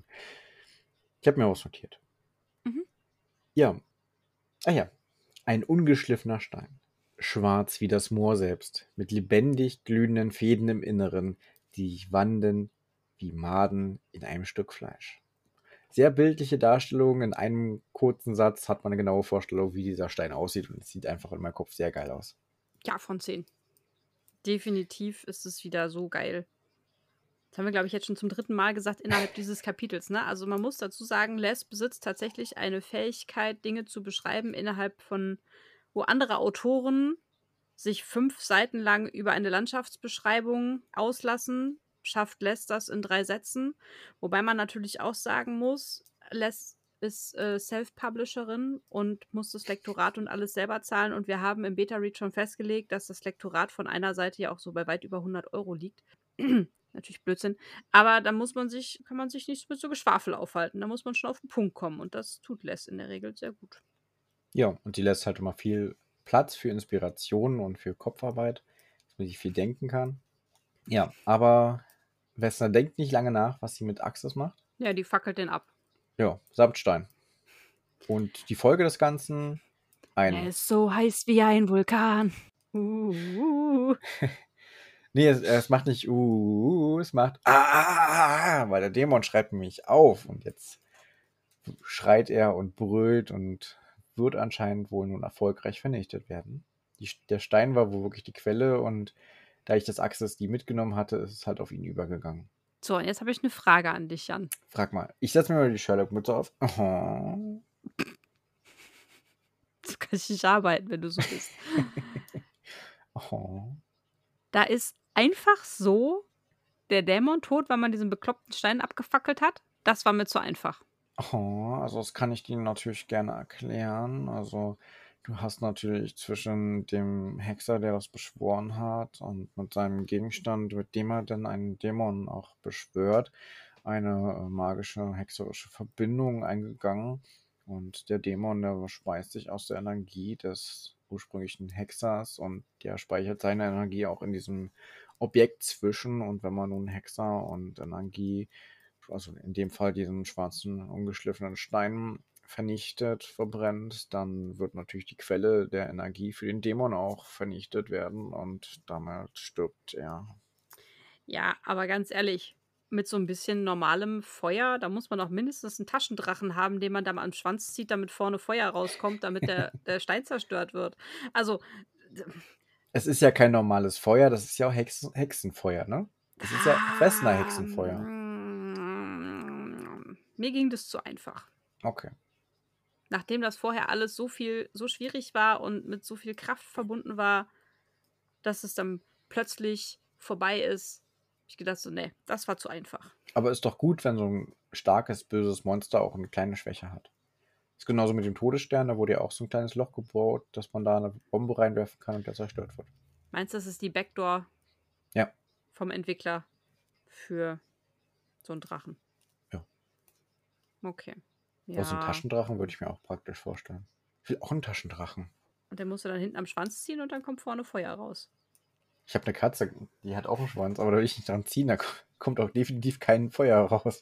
Ich habe mir was notiert. Mhm. Ja. Ah ja. Ein ungeschliffener Stein. Schwarz wie das Moor selbst, mit lebendig glühenden Fäden im Inneren, die sich wanden wie Maden in einem Stück Fleisch. Sehr bildliche Darstellung. In einem kurzen Satz hat man eine genaue Vorstellung, wie dieser Stein aussieht, und es sieht einfach in meinem Kopf sehr geil aus. Ja, von 10. Definitiv ist es wieder so geil. Das haben wir, glaube ich, jetzt schon zum 3. Mal gesagt innerhalb dieses Kapitels, ne? Also man muss dazu sagen, Les besitzt tatsächlich eine Fähigkeit, Dinge zu beschreiben innerhalb von, wo andere Autoren sich 5 Seiten lang über eine Landschaftsbeschreibung auslassen, schafft Les das in 3 Sätzen. Wobei man natürlich auch sagen muss, Les ist Self-Publisherin und muss das Lektorat und alles selber zahlen. Und wir haben im Beta-Read schon festgelegt, dass das Lektorat von einer Seite ja auch so bei weit über 100 € liegt. Natürlich Blödsinn. Aber da kann man sich nicht mit so Geschwafel aufhalten. Da muss man schon auf den Punkt kommen. Und das tut Les in der Regel sehr gut. Ja, und die lässt halt immer viel Platz für Inspirationen und für Kopfarbeit, dass man sich viel denken kann. Ja, aber Vesna denkt nicht lange nach, was sie mit Axis macht. Ja, die fackelt den ab. Ja, Samtstein. Und die Folge des Ganzen, Er ist so heiß wie ein Vulkan. Nee, es macht nicht es macht weil der Dämon schreibt mich auf. Und jetzt schreit er und brüllt und wird anscheinend wohl nun erfolgreich vernichtet werden. Der Stein war wohl wirklich die Quelle und da ich das Axis die mitgenommen hatte, ist es halt auf ihn übergegangen. So, und jetzt habe ich eine Frage an dich, Jan. Frag mal, ich setze mir mal die Sherlock-Mütze auf. Oh. So kann ich nicht arbeiten, wenn du so bist. Oh. Da ist einfach so der Dämon tot, weil man diesen bekloppten Stein abgefackelt hat. Das war mir zu einfach. Oh, also das kann ich dir natürlich gerne erklären. Also du hast natürlich zwischen dem Hexer, der das beschworen hat, und mit seinem Gegenstand, mit dem er dann einen Dämon auch beschwört, eine magische, hexerische Verbindung eingegangen. Und der Dämon, der speist sich aus der Energie des ursprünglichen Hexers und der speichert seine Energie auch in diesem Objekt zwischen. Und wenn man nun Hexer und Energie, also in dem Fall diesen schwarzen, ungeschliffenen Stein vernichtet, verbrennt, dann wird natürlich die Quelle der Energie für den Dämon auch vernichtet werden und damit stirbt er. Ja, aber ganz ehrlich, mit so ein bisschen normalem Feuer, da muss man doch mindestens einen Taschendrachen haben, den man dann am Schwanz zieht, damit vorne Feuer rauskommt, damit der Stein zerstört wird. Also, d Es ist ja kein normales Feuer, das ist ja auch Hexenfeuer, ne? Das ist ja Vesna-Hexenfeuer. Mir ging das zu einfach. Okay. Nachdem das vorher alles so schwierig war und mit so viel Kraft verbunden war, dass es dann plötzlich vorbei ist, habe ich gedacht so: „Ne, das war zu einfach.“ Aber ist doch gut, wenn so ein starkes, böses Monster auch eine kleine Schwäche hat. Ist genauso mit dem Todesstern, da wurde ja auch so ein kleines Loch gebaut, dass man da eine Bombe reinwerfen kann und der zerstört wird. Meinst du, das ist die Backdoor Ja. vom Entwickler für so 'n Drachen? Ja. Okay. Aber so 'n Ja. Taschendrachen würde ich mir auch praktisch vorstellen. Ich will auch einen Taschendrachen. Und den musst du dann hinten am Schwanz ziehen und dann kommt vorne Feuer raus. Ich habe eine Katze, die hat auch einen Schwanz, aber da will ich nicht dran ziehen, da kommt auch definitiv kein Feuer raus.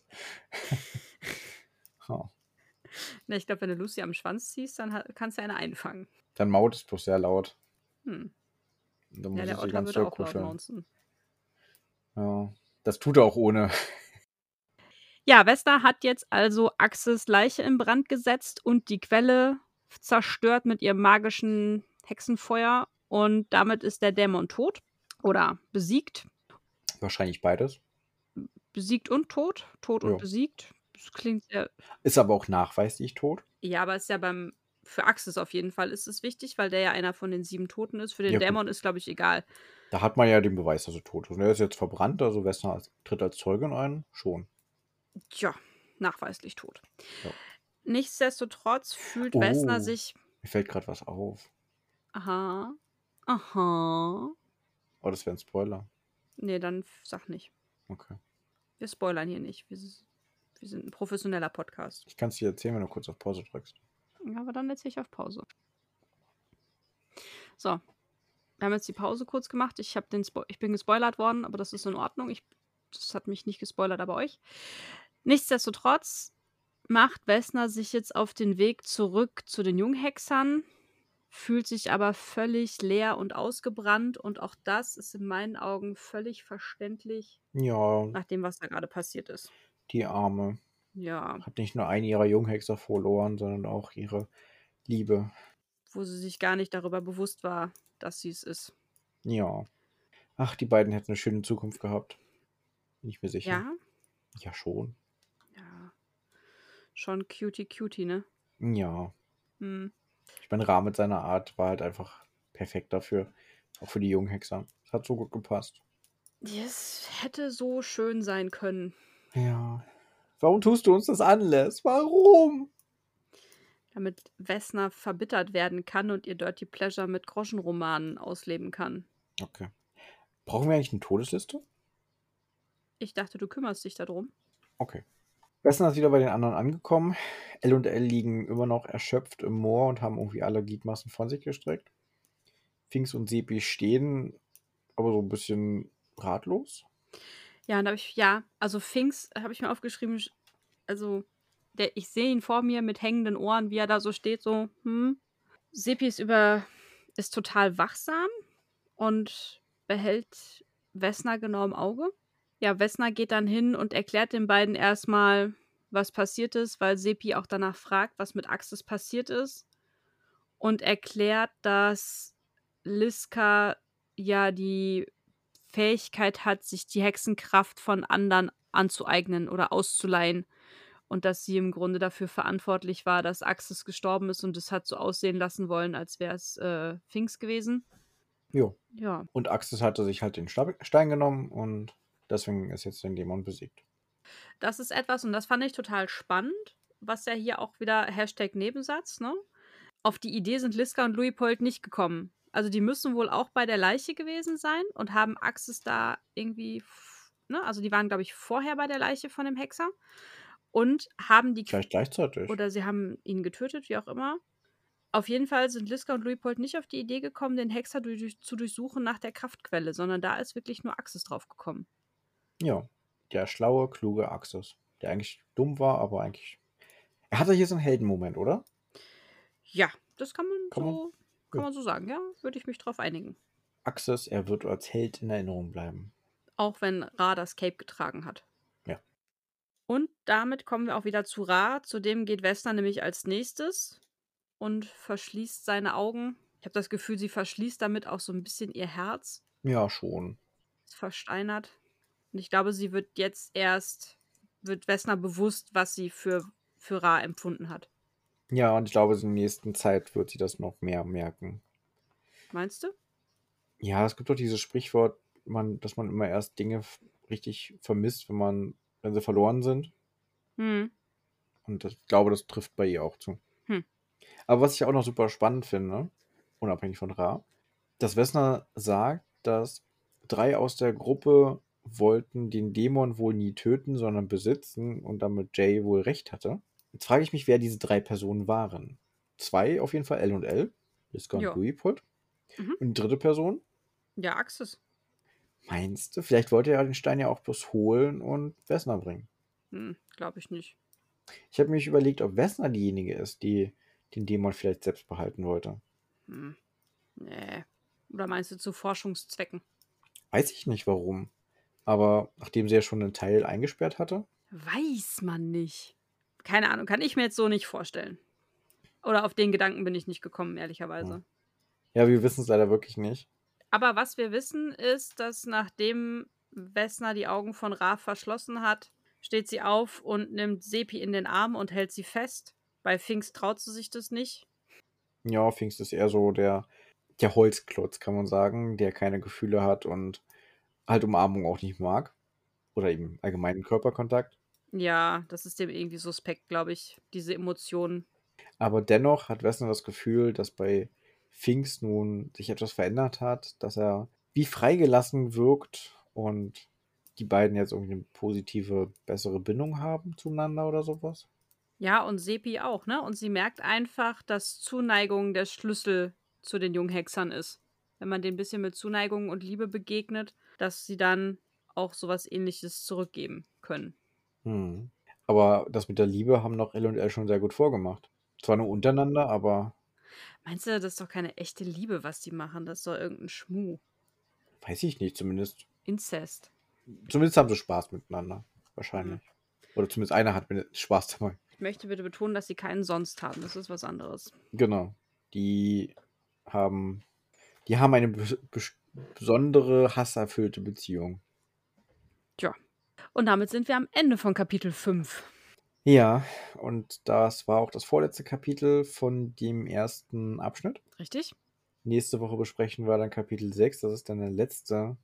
Oh. Ne, ich glaube, wenn du Lucy am Schwanz ziehst, dann kannst du eine einfangen. Dann mault es bloß sehr laut. Hm. Da Ja, muss ich der sie Otter ganz würde doll auch laut kuscheln. maunzen. Ja, das tut er auch ohne. Ja, Vesta hat jetzt also Axes Leiche in Brand gesetzt und die Quelle zerstört mit ihrem magischen Hexenfeuer und damit ist der Dämon tot oder besiegt. Wahrscheinlich beides. Besiegt und tot? Tot und Ja. besiegt? Das klingt sehr Ist aber auch nachweislich tot. ja, aber ist ja für Axis auf jeden Fall ist es wichtig, weil der ja einer von den 7 Toten ist. Für den Ja gut, Dämon ist, glaube ich, egal. da hat man ja den Beweis, dass er tot ist. Und er ist jetzt verbrannt, also Vesna tritt als Zeugin ein. Schon. Tja, nachweislich tot. Ja. Nichtsdestotrotz fühlt Vesna Oh, sich mir fällt gerade was auf. aha, aha. Oh, das wäre ein Spoiler. Ne, dann sag nicht. Okay. Wir spoilern hier nicht. Wir sind 'n professioneller Podcast. Ich kann es dir erzählen, wenn du kurz auf Pause drückst. Ja, aber dann erzähle ich auf Pause. So, wir haben jetzt die Pause kurz gemacht. Ich bin gespoilert worden, aber das ist in Ordnung. Das hat mich nicht gespoilert, aber euch. Nichtsdestotrotz macht Vesna sich jetzt auf den Weg zurück zu den Junghexern, fühlt sich aber völlig leer und ausgebrannt und auch das ist in meinen Augen völlig verständlich Ja, nach dem, was da grade passiert ist. die Arme. Ja, Hat nicht nur einen ihrer Junghexer verloren, sondern auch ihre Liebe. wo sie sich gar nicht darüber bewusst war, dass sie es ist. Ja. Ach, die beiden hätten eine schöne Zukunft gehabt. Bin ich mir sicher. Ja? Ja, schon. Ja. Schon cutie, ne? Ja. Mhm. Ich meine, Ra mit seiner Art war halt einfach perfekt dafür. Auch für die Junghexer. Es hat so gut gepasst. Es hätte so schön sein können, Ja. Warum tust du uns das an, Les? Warum? damit Vesna verbittert werden kann und ihr Dirty Pleasure mit Groschenromanen ausleben kann. Okay. Brauchen wir eigentlich eine Todesliste? Ich dachte, du kümmerst dich darum. Okay. Vesna ist wieder bei den anderen angekommen. L und L liegen immer noch erschöpft im Moor und haben irgendwie alle Gliedmaßen von sich gestreckt. Finks und Sepi stehen aber so ein bisschen ratlos. Ja, und da habe ich also Finks habe ich mir aufgeschrieben, also ich sehe ihn vor mir mit hängenden Ohren, wie er da so steht, so, Seppi ist total wachsam und behält Vesna genau im Auge. Ja, Vesna geht dann hin und erklärt den beiden erstmal, was passiert ist, weil Seppi auch danach fragt, was mit Axis passiert ist. Und erklärt, dass Liska ja die Fähigkeit hat, sich die Hexenkraft von anderen anzueignen oder auszuleihen. Und dass sie im Grunde dafür verantwortlich war, dass Axis gestorben ist und es hat so aussehen lassen wollen, als wäre es Finks gewesen. Jo. Ja. Und Axis hatte sich halt den Stein genommen und deswegen ist jetzt der Dämon besiegt. Das ist etwas, und das fand ich total spannend, was ja hier auch wieder #Nebensatz, ne? Auf die Idee sind Liska und Luitpold nicht gekommen. Also, die müssen wohl auch bei der Leiche gewesen sein und haben Axis da irgendwie ne, also die waren, glaube ich, vorher bei der Leiche von dem Hexer und haben die Vielleicht gleichzeitig. oder sie haben ihn getötet, wie auch immer. Auf jeden Fall sind Liska und Luitpold nicht auf die Idee gekommen, den Hexer zu durchsuchen nach der Kraftquelle, sondern da ist wirklich nur Axis drauf gekommen. Ja. Der schlaue, kluge Axis. Der eigentlich dumm war, aber eigentlich. Er hatte hier so einen Heldenmoment, oder? Ja, das kann man Kann man? Ja. so sagen, ja, würde ich mich drauf einigen. Axis, er wird als Held in Erinnerung bleiben. Auch wenn Ra das Cape getragen hat. Ja. Und damit kommen wir auch wieder zu Ra. Zu dem geht Vesna nämlich als nächstes und verschließt seine Augen. Ich habe das Gefühl, sie verschließt damit auch so ein bisschen ihr Herz. Ja, schon. Ist versteinert. Und ich glaube, sie wird Vesna bewusst, was sie für Ra empfunden hat. Ja, und ich glaube, in der nächsten Zeit wird sie das noch mehr merken. Meinst du? Ja, es gibt doch dieses Sprichwort, dass man immer erst Dinge richtig vermisst, wenn sie verloren sind. Hm. Und ich glaube, das trifft bei ihr auch zu. Hm. Aber was ich auch noch super spannend finde, unabhängig von Ra, dass Vesna sagt, dass 3 aus der Gruppe wollten den Dämon wohl nie töten, sondern besitzen und damit Jay wohl recht hatte. Jetzt frage ich mich, wer diese 3 Personen waren. 2 auf jeden Fall, L und L, Liska und Ja. Luitpold. Mhm. Und die dritte Person? Ja, Axis. Meinst du? Vielleicht wollte er den Stein ja auch bloß holen und Vesna bringen. Glaube ich nicht. Ich habe mich überlegt, ob Vesna diejenige ist, die den Dämon vielleicht selbst behalten wollte. Nee. Oder meinst du zu Forschungszwecken? Weiß ich nicht warum. Aber nachdem sie ja schon einen Teil eingesperrt hatte. Weiß man nicht. Keine Ahnung, kann ich mir jetzt so nicht vorstellen. Oder auf den Gedanken bin ich nicht gekommen, ehrlicherweise. Ja, wir wissen es leider wirklich nicht. Aber was wir wissen, ist, dass nachdem Vesna die Augen von Ra verschlossen hat, steht sie auf und nimmt Seppi in den Arm und hält sie fest. Bei Finks traut sie sich das nicht. Ja, Pfingst ist eher so der Holzklotz, kann man sagen, der keine Gefühle hat und halt Umarmung auch nicht mag. Oder eben allgemeinen Körperkontakt. Ja, das ist dem irgendwie suspekt, glaube ich, diese Emotionen. Aber dennoch hat Vesna das Gefühl, dass bei Pfingst nun sich etwas verändert hat, dass er wie freigelassen wirkt und die beiden jetzt irgendwie eine positive, bessere Bindung haben zueinander oder sowas. Ja, und Seppi auch, ne? Und sie merkt einfach, dass Zuneigung der Schlüssel zu den Junghexern ist. Wenn man denen ein bisschen mit Zuneigung und Liebe begegnet, dass sie dann auch sowas Ähnliches zurückgeben können. Hm. Aber das mit der Liebe haben noch L und L schon sehr gut vorgemacht. Zwar nur untereinander, aber Meinst du, das ist doch keine echte Liebe, was die machen? Das ist doch irgendein Schmuh. weiß ich nicht, zumindest. Inzest. Zumindest haben sie Spaß miteinander. Hm. Wahrscheinlich. Oder zumindest einer hat Spaß dabei. Ich möchte bitte betonen, dass sie keinen sonst haben. Das ist was anderes. Genau. Haben, die haben eine besondere, hasserfüllte Beziehung. Tja. Und damit sind wir am Ende von Kapitel 5. Ja, und das war auch das vorletzte Kapitel von dem ersten Abschnitt. Richtig? Nächste Woche besprechen wir dann Kapitel 6. Das ist dann der letzte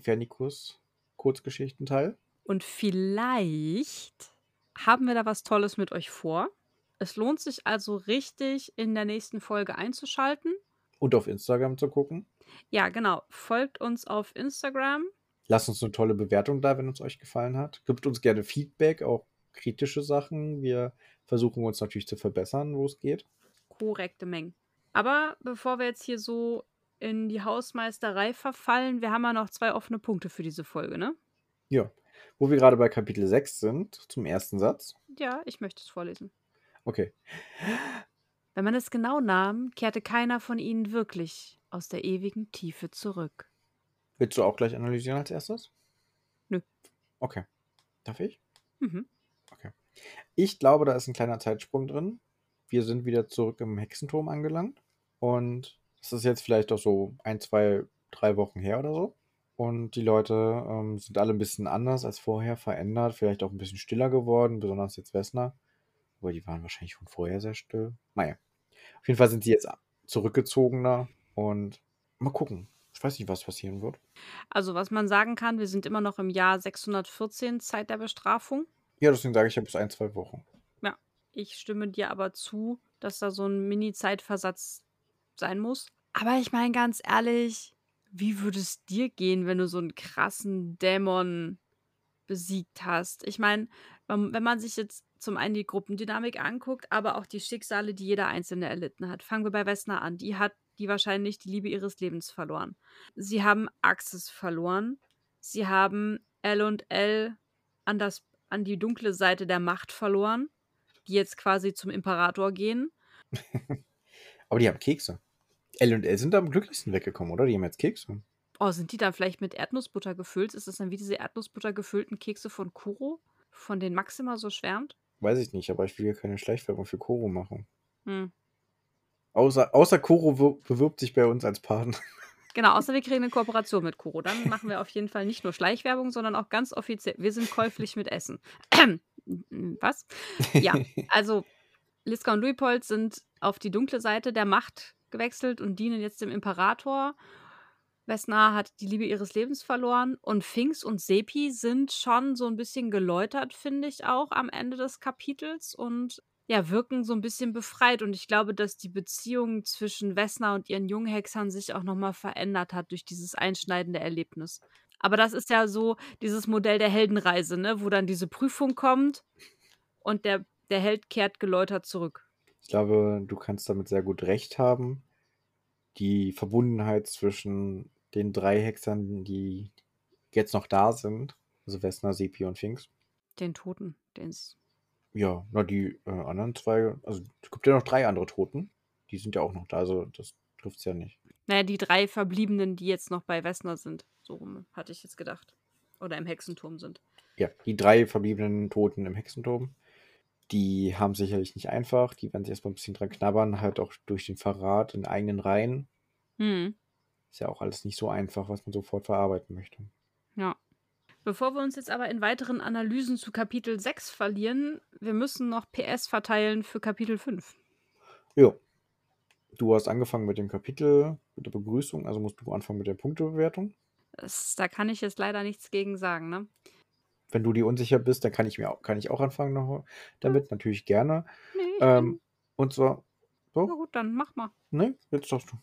Infernicus-Kurzgeschichtenteil. Und vielleicht haben wir da was Tolles mit euch vor. Es lohnt sich also richtig, in der nächsten Folge einzuschalten. Und auf Instagram zu gucken. Ja, genau. Folgt uns auf Instagram. Lasst uns eine tolle Bewertung da, wenn es euch gefallen hat. Gebt uns gerne Feedback, auch kritische Sachen. Wir versuchen uns natürlich zu verbessern, wo es geht. Korrekte Mengen. Aber bevor wir jetzt hier so in die Hausmeisterei verfallen, wir haben ja noch 2 offene Punkte für diese Folge, ne? Ja. Wo wir gerade bei Kapitel 6 sind, zum ersten Satz. Ja, ich möchte es vorlesen. Okay. Wenn man es genau nahm, kehrte keiner von ihnen wirklich aus der ewigen Tiefe zurück. Willst du auch gleich analysieren als erstes? Nö. Okay. Darf ich? Mhm. Okay. Ich glaube, da ist ein kleiner Zeitsprung drin. Wir sind wieder zurück im Hexenturm angelangt. Und es ist jetzt vielleicht auch so 1, 2, 3 Wochen her oder so. Und die Leute sind alle ein bisschen anders als vorher, verändert, vielleicht auch ein bisschen stiller geworden, besonders jetzt Vesna. Aber die waren wahrscheinlich schon vorher sehr still. Naja. Auf jeden Fall sind sie jetzt zurückgezogener und mal gucken. Ich weiß nicht, was passieren wird. Also, was man sagen kann, wir sind immer noch im Jahr 614, Zeit der Bestrafung. Ja, deswegen sage ich ja bis 1, 2 Wochen. Ja, ich stimme dir aber zu, dass da so ein Mini-Zeitversatz sein muss. Aber ich meine ganz ehrlich, wie würde es dir gehen, wenn du so einen krassen Dämon besiegt hast? Ich meine, wenn man sich jetzt zum einen die Gruppendynamik anguckt, aber auch die Schicksale, die jeder Einzelne erlitten hat. Fangen wir bei Vesna an. Die hat die wahrscheinlich die Liebe ihres Lebens verloren. Sie haben Axis verloren. Sie haben L&L an die dunkle Seite der Macht verloren, die jetzt quasi zum Imperator gehen. Aber die haben Kekse. L&L sind am glücklichsten weggekommen, oder? Die haben jetzt Kekse. Oh, sind die dann vielleicht mit Erdnussbutter gefüllt? Ist das dann wie diese Erdnussbutter gefüllten Kekse von Kuro, von denen Max immer so schwärmt? Weiß ich nicht, aber ich will ja keine Schleichwerbung für Koro machen. Hm. Außer Koro bewirbt sich bei uns als Partner. Genau, außer wir kriegen eine Kooperation mit Kuro. Dann machen wir auf jeden Fall nicht nur Schleichwerbung, sondern auch ganz offiziell. Wir sind käuflich mit Essen. Was? Ja, also Liska und Luitpold sind auf die dunkle Seite der Macht gewechselt und dienen jetzt dem Imperator. Vesna hat die Liebe ihres Lebens verloren und Finks und Sepi sind schon so ein bisschen geläutert, finde ich auch am Ende des Kapitels und ja, wirken so ein bisschen befreit. Und ich glaube, dass die Beziehung zwischen Vesna und ihren Junghexern sich auch noch mal verändert hat durch dieses einschneidende Erlebnis. Aber das ist ja so dieses Modell der Heldenreise, ne, wo dann diese Prüfung kommt und der Held kehrt geläutert zurück. Ich glaube, du kannst damit sehr gut recht haben. Die Verbundenheit zwischen den 3 Hexern, die jetzt noch da sind, also Vesna, Sepi und Finks. Den Toten, den's. Ja, na die anderen 2, also es gibt ja noch 3 andere Toten. Die sind ja auch noch da, also das trifft's ja nicht. Naja, die 3 Verbliebenen, die jetzt noch bei Vesna sind. So rum hatte ich jetzt gedacht. Oder im Hexenturm sind. Ja, die 3 verbliebenen Toten im Hexenturm, die haben sicherlich nicht einfach. Die werden sich erstmal ein bisschen dran knabbern, halt auch durch den Verrat in eigenen Reihen. Hm. Ist ja auch alles nicht so einfach, was man sofort verarbeiten möchte. Ja. Bevor wir uns jetzt aber in weiteren Analysen zu Kapitel 6 verlieren, wir müssen noch PS verteilen für Kapitel 5. Jo. Du hast angefangen mit dem Kapitel, mit der Begrüßung, also musst du anfangen mit der Punktebewertung. Da kann ich jetzt leider nichts gegen sagen, ne? Wenn du dir unsicher bist, dann kann ich auch anfangen noch damit, natürlich gerne. Nee, ich bin. Und zwar, Na doch, gut, dann mach mal. ne, jetzt darfst du.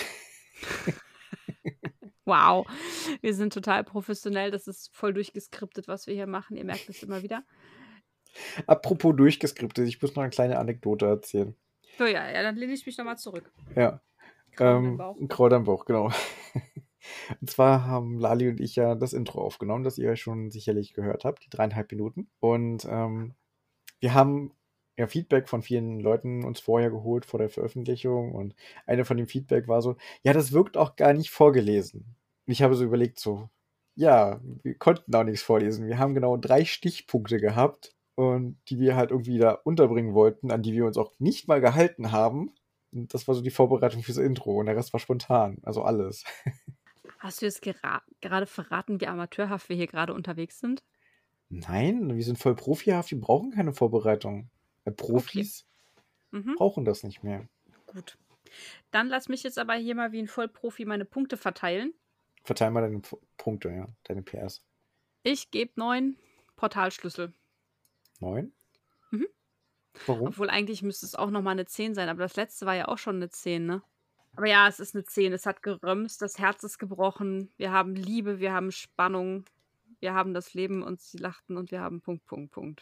Wow. Wir sind total professionell. Das ist voll durchgeskriptet, was wir hier machen. Ihr merkt es immer wieder. Apropos durchgeskriptet, ich muss noch eine kleine Anekdote erzählen. So, ja, dann lehne ich mich nochmal zurück. Ja. Kraul im Bauch. Ein Kraut am Bauch, genau. Und zwar haben Lali und ich ja das Intro aufgenommen, das ihr schon sicherlich gehört habt, die 3,5 Minuten. Und wir haben ja Feedback von vielen Leuten uns vorher geholt vor der Veröffentlichung. Und eine von dem Feedback war so, ja, das wirkt auch gar nicht vorgelesen. Und ich habe so überlegt, so, ja, wir konnten auch nichts vorlesen. Wir haben genau 3 Stichpunkte gehabt und die wir halt irgendwie da unterbringen wollten, an die wir uns auch nicht mal gehalten haben. Und das war so die Vorbereitung fürs Intro und der Rest war spontan, also alles. Hast du jetzt gerade verraten, wie amateurhaft wir hier gerade unterwegs sind? Nein, wir sind voll profihaft, wir brauchen keine Vorbereitung. Profis brauchen das nicht mehr. Gut. Dann lass mich jetzt aber hier mal wie ein Vollprofi meine Punkte verteilen. Verteil mal deine Punkte, ja, deine PS. Ich gebe 9 Portalschlüssel. 9? Mhm. Warum? Obwohl eigentlich müsste es auch nochmal eine 10 sein, aber das letzte war ja auch schon eine 10, ne? Aber ja, es ist eine 10. Es hat gerömst, das Herz ist gebrochen. Wir haben Liebe, wir haben Spannung, wir haben das Leben und sie lachten und wir haben Punkt, Punkt, Punkt.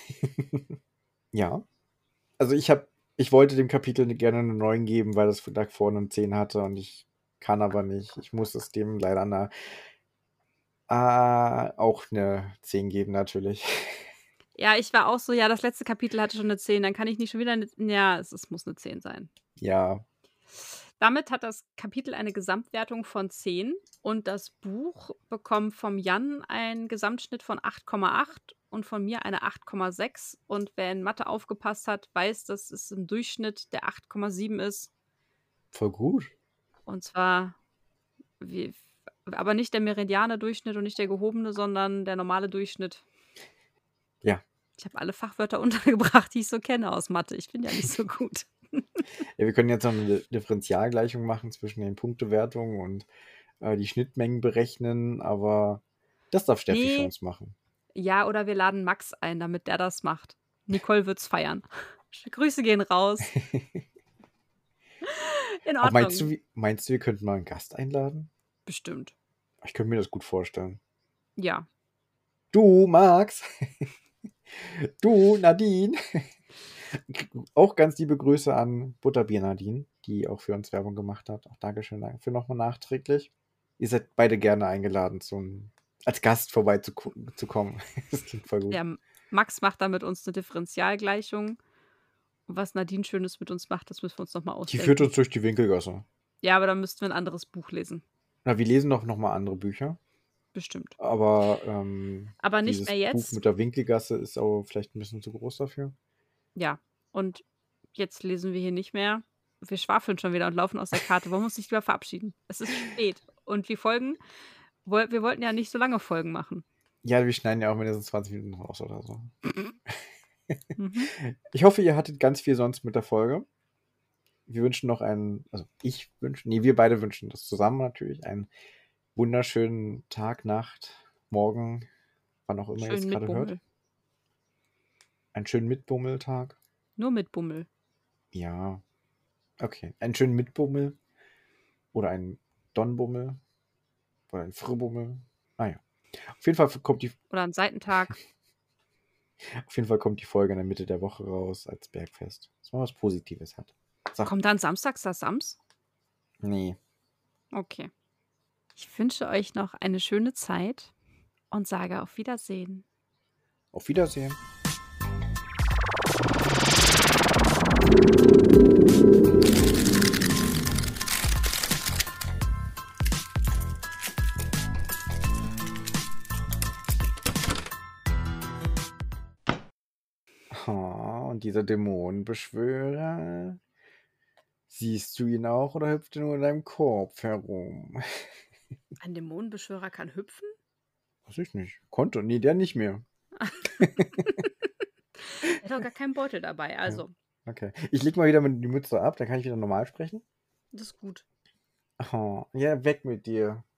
Ja. Also ich wollte dem Kapitel gerne eine 9 geben, weil das davor eine 10 hatte und ich kann aber nicht. Ich muss es dem leider Auch eine 10 geben natürlich. Ja, ich war auch so, ja, das letzte Kapitel hatte schon eine 10, dann kann ich nicht schon wieder 'ne ja, es muss eine 10 sein. Ja, Damit hat das Kapitel eine Gesamtwertung von 10 und das Buch bekommt vom Jan einen Gesamtschnitt von 8,8 und von mir eine 8,6. Und wer in Mathe aufgepasst hat, weiß, dass es im Durchschnitt der 8,7 ist. voll gut. Und zwar wie aber nicht der Meridianer-Durchschnitt und nicht der gehobene, sondern der normale Durchschnitt. Ja. Ich habe alle Fachwörter untergebracht, die ich so kenne aus Mathe. Ich bin ja nicht so gut. Ja, wir können jetzt noch eine Differentialgleichung machen zwischen den Punktewertungen und die Schnittmengen berechnen, aber das darf Steffi für Ne, uns machen. ja, oder wir laden Max ein, damit der das macht. Nicole wird's feiern. Grüße gehen raus. In Aber Ordnung. meinst du, wir könnten mal einen Gast einladen? Bestimmt. Ich könnte mir das gut vorstellen. Ja. Du, Max. Du, Nadine. Auch ganz liebe Grüße an Butterbier Nadine, die auch für uns Werbung gemacht hat. Auch Dankeschön dafür nochmal nachträglich. Ihr seid beide gerne eingeladen, als Gast vorbeizukommen. Das klingt voll gut. Der Max macht da mit uns 'ne Differentialgleichung. Und was Nadine Schönes mit uns macht, das müssen wir uns noch mal Die führt ausdenken. uns durch die Winkelgasse. Ja, aber dann müssten wir 'n anderes Buch lesen. Na, wir lesen doch nochmal andere Bücher. Bestimmt. Aber Aber nicht dieses mehr Buch jetzt. mit der Winkelgasse ist aber vielleicht ein bisschen zu groß dafür. Ja. Und jetzt lesen wir hier nicht mehr. Wir schwafeln schon wieder und laufen aus der Karte. Wollen wir uns nicht lieber verabschieden? Es ist spät. Und wir wollten ja nicht so lange Folgen machen. Ja, wir schneiden ja auch mindestens 20 Minuten raus oder so. Mhm. Ich hoffe, ihr hattet ganz viel sonst mit der Folge. Wir wünschen noch wir beide wünschen das zusammen natürlich, einen wunderschönen Tag, Nacht, Morgen, wann auch immer ihr es Schön mit gerade hört. Bummel. Einen schönen Mitbummeltag. Nur mit Bummel. Ja, okay. Einen schönen Mitbummel oder einen Donbummel oder einen Frühbummel. Ah ja. Auf jeden Fall kommt Oder 'n Seitentag. Folge in der Mitte der Woche raus als Bergfest. Dass man was Positives hat. So, Kommt dann samstags das Sams? nee. Okay. Ich wünsche euch noch eine schöne Zeit und sage auf Wiedersehen. Auf Wiedersehen. Oh, und dieser Dämonenbeschwörer. Siehst du ihn auch oder hüpft er nur in deinem Korb herum? Ein Dämonenbeschwörer kann hüpfen? Weiß ich nicht. Konnte. Nee, der nicht mehr. Er hat doch gar keinen Beutel dabei, also. Okay. Ich leg mal wieder die Mütze ab, dann kann ich wieder normal sprechen. Das ist gut. Oh, ja, weg mit dir.